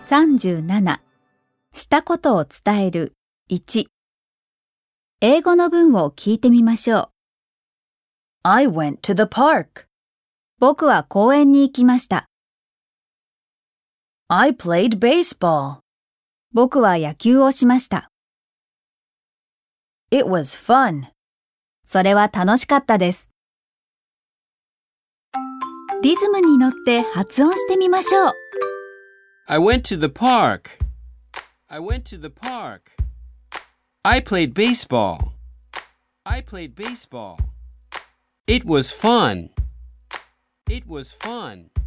37したことを伝える1英語の文を聞いてみましょう。 I went to the park. 僕は公園に行きました。 I played baseball. 僕は野球をしました。 It was fun. それは楽しかったです。リズムに乗って発音してみましょう。 I went to the park. I went to the park. I played baseball. I played baseball. It was fun. It was fun.